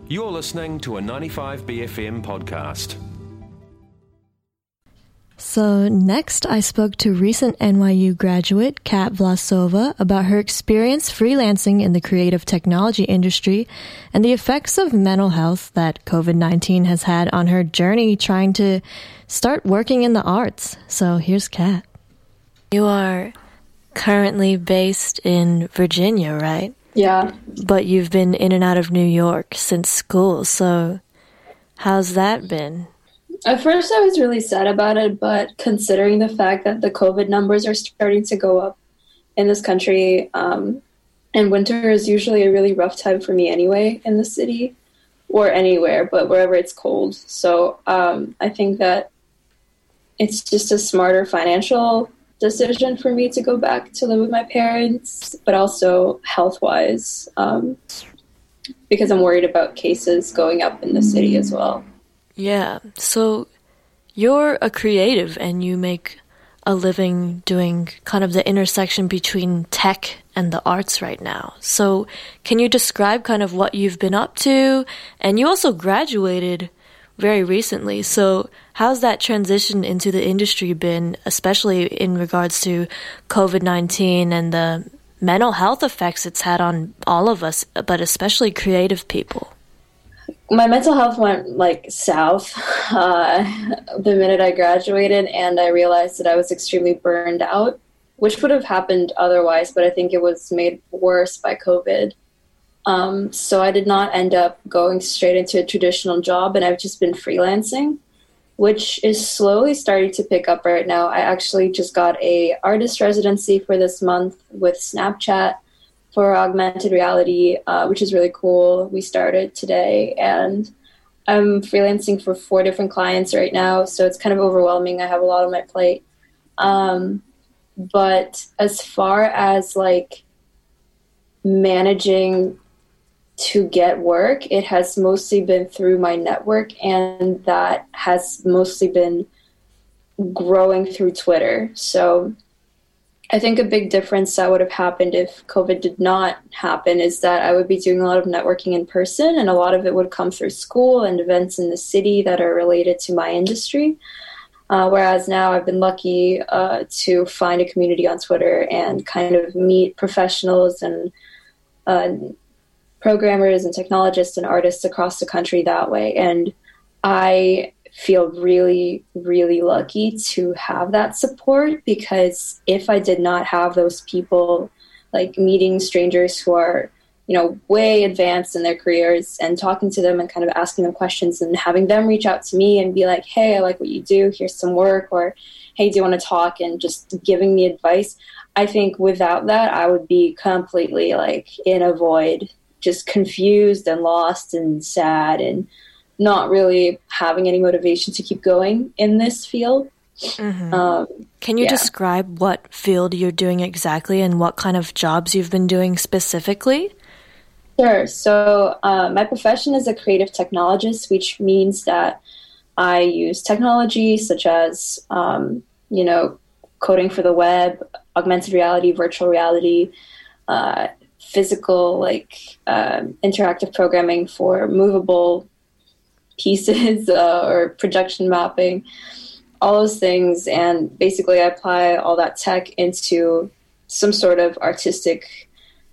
You're listening to a 95BFM podcast. So next, I spoke to recent NYU graduate Kat Vlasova about her experience freelancing in the creative technology industry and the effects of mental health that COVID-19 has had on her journey trying to start working in the arts. So here's Kat. You are currently based in Virginia, right? Yeah. But you've been in and out of New York since school, so how's that been? At first I was really sad about it, but considering the fact that the COVID numbers are starting to go up in this country, and winter is usually a really rough time for me anyway in the city, or anywhere, but wherever it's cold. So I think that it's just a smarter financial decision for me to go back to live with my parents, but also health-wise, because I'm worried about cases going up in the city as well. Yeah, so you're a creative and you make a living doing kind of the intersection between tech and the arts right now. So can you describe kind of what you've been up to? And you also graduated very recently. So how's that transition into the industry been, especially in regards to COVID-19 and the mental health effects it's had on all of us, but especially creative people? My mental health went south the minute I graduated, and I realized that I was extremely burned out, which would have happened otherwise, but I think it was made worse by COVID. So I did not end up going straight into a traditional job, and I've just been freelancing, which is slowly starting to pick up right now. I actually just got a artist residency for this month with Snapchat for augmented reality, which is really cool. We started today, and I'm freelancing for 4 different clients right now, so it's kind of overwhelming. I have a lot on my plate. But as far as managing to get work, it has mostly been through my network, and that has mostly been growing through Twitter. So I think a big difference that would have happened if COVID did not happen is that I would be doing a lot of networking in person, and a lot of it would come through school and events in the city that are related to my industry. Whereas now I've been lucky to find a community on Twitter and kind of meet professionals and programmers and technologists and artists across the country that way. And I feel really, really lucky to have that support, because if I did not have those people, meeting strangers who are, way advanced in their careers and talking to them and kind of asking them questions and having them reach out to me and be like, hey, I like what you do, here's some work, or hey, do you want to talk, and just giving me advice. I think without that, I would be completely in a void, just confused and lost and sad and not really having any motivation to keep going in this field. Mm-hmm. Can you describe what field you're doing exactly and what kind of jobs you've been doing specifically? Sure. So my profession is a creative technologist, which means that I use technology such as, coding for the web, augmented reality, virtual reality, physical, interactive programming for movable pieces or projection mapping, all those things. And basically I apply all that tech into some sort of artistic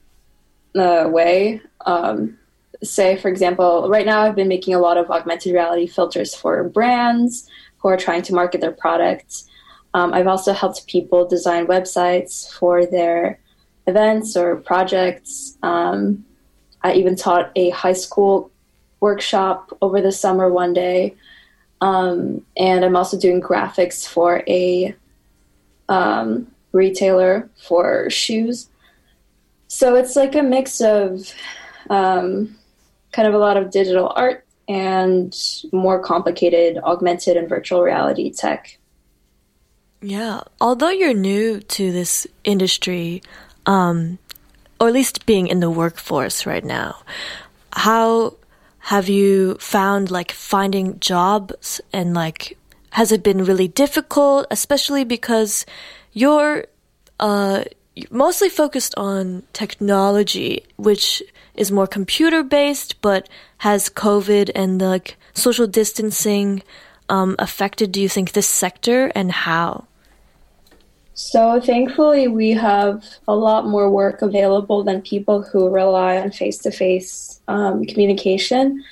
way. Say, for example, right now I've been making a lot of augmented reality filters for brands who are trying to market their products. I've also helped people design websites for their events or projects. I even taught a high school workshop over the summer one day. And I'm also doing graphics for a retailer for shoes. So it's a mix of kind of a lot of digital art and more complicated augmented and virtual reality tech. Yeah. Although you're new to this industry, or at least being in the workforce right now, how have you found finding jobs, and has it been really difficult, especially because you're mostly focused on technology, which is more computer-based, but has COVID and the social distancing affected, do you think, this sector, and how? So thankfully, we have a lot more work available than people who rely on face-to-face communication.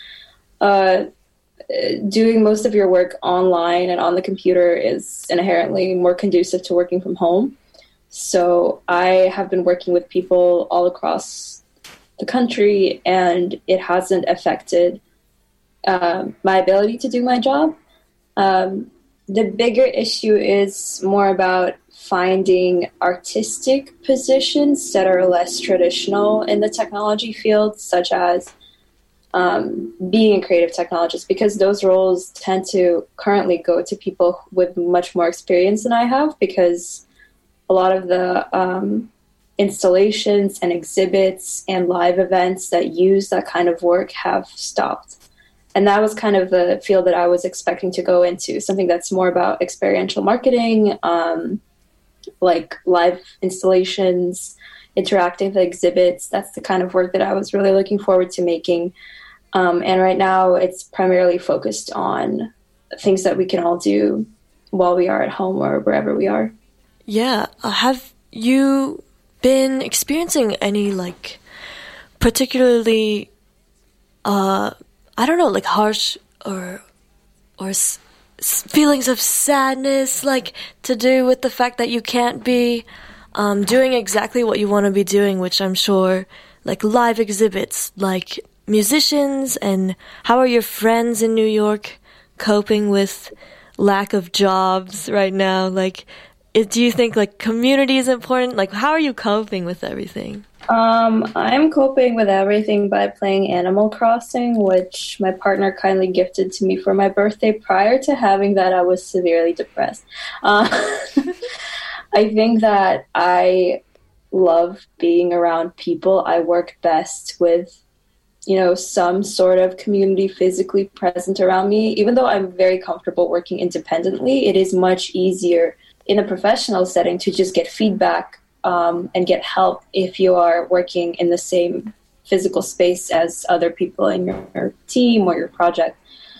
Doing most of your work online and on the computer is inherently more conducive to working from home. So I have been working with people all across the country, and it hasn't affected my ability to do my job. The bigger issue is more about finding artistic positions that are less traditional in the technology field, such as being a creative technologist, because those roles tend to currently go to people with much more experience than I have, because a lot of the installations and exhibits and live events that use that kind of work have stopped. And that was kind of the field that I was expecting to go into, something that's more about experiential marketing, like live installations, interactive exhibits. That's the kind of work that I was really looking forward to making. And right now it's primarily focused on things that we can all do while we are at home or wherever we are. Yeah. Have you been experiencing any, particularly, harsh or feelings of sadness, to do with the fact that you can't be doing exactly what you want to be doing, which I'm sure, live exhibits, musicians, and how are your friends in New York coping with lack of jobs right now? Do you think community is important? How are you coping with everything? I'm coping with everything by playing Animal Crossing, which my partner kindly gifted to me for my birthday. Prior to having that, I was severely depressed. I think that I love being around people. I work best with, some sort of community physically present around me. Even though I'm very comfortable working independently, it is much easier in a professional setting to just get feedback and get help if you are working in the same physical space as other people in your team or your project.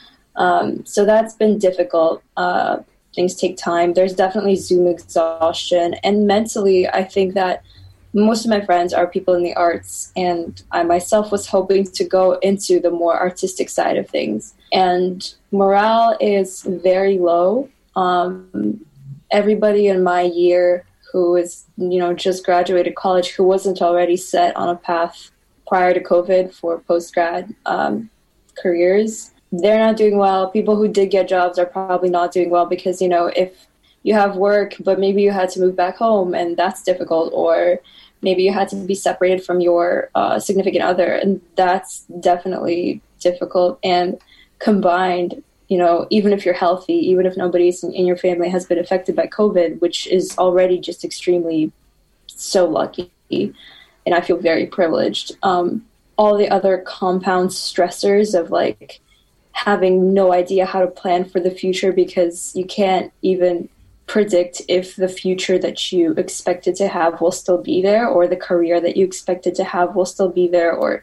So that's been difficult. Things take time. There's definitely Zoom exhaustion. And mentally, I think that most of my friends are people in the arts, and I myself was hoping to go into the more artistic side of things. And morale is very low. Everybody in my year who is, just graduated college, who wasn't already set on a path prior to COVID for post-grad careers, they're not doing well. People who did get jobs are probably not doing well because, if you have work, but maybe you had to move back home and that's difficult, or maybe you had to be separated from your significant other, and that's definitely difficult. And combined, even if you're healthy, even if nobody in your family has been affected by COVID, which is already just extremely so lucky, and I feel very privileged, all the other compound stressors of having no idea how to plan for the future, because you can't even predict if the future that you expected to have will still be there, or the career that you expected to have will still be there, or,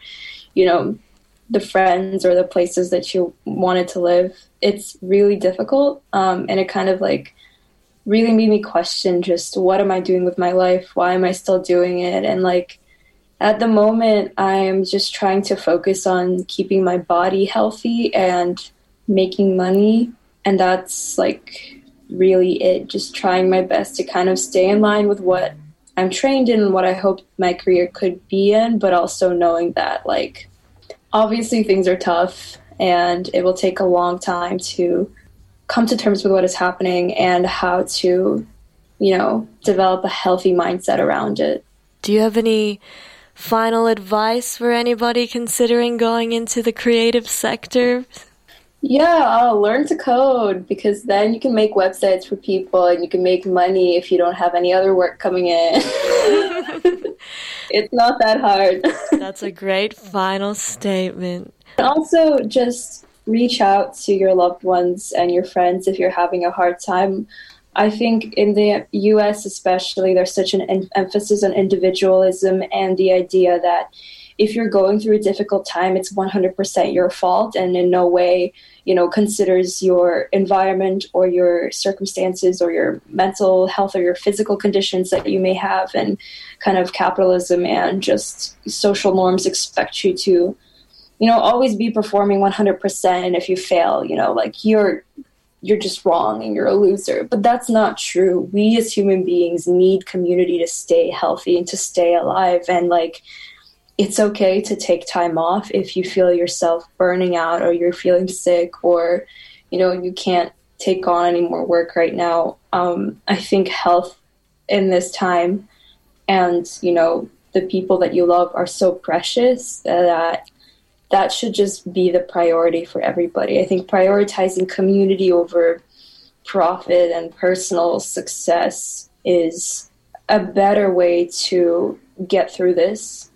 the friends or the places that you wanted to live. It's really difficult. And it kind of really made me question just what am I doing with my life? Why am I still doing it? And at the moment, I'm just trying to focus on keeping my body healthy and making money. And that's really it. Just trying my best to kind of stay in line with what I'm trained in and what I hope my career could be in, but also knowing that obviously things are tough and it will take a long time to come to terms with what is happening and how to, develop a healthy mindset around it. Do you have any final advice for anybody considering going into the creative sector? Yeah, learn to code, because then you can make websites for people and you can make money if you don't have any other work coming in. It's not that hard. That's a great final statement. Also, just reach out to your loved ones and your friends if you're having a hard time. I think in the US especially, there's such an emphasis on individualism and the idea that if you're going through a difficult time, it's 100% your fault, and in no way, considers your environment or your circumstances or your mental health or your physical conditions that you may have. And kind of capitalism and just social norms expect you to, always be performing 100%. And if you fail, you're just wrong and you're a loser. But that's not true. We as human beings need community to stay healthy and to stay alive. And it's okay to take time off if you feel yourself burning out or you're feeling sick or, you can't take on any more work right now. I think health in this time and, the people that you love are so precious that should just be the priority for everybody. I think prioritizing community over profit and personal success is a better way to get through this.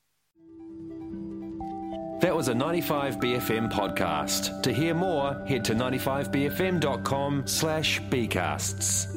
That was a 95BFM podcast. To hear more, head to 95bfm.com/bcasts.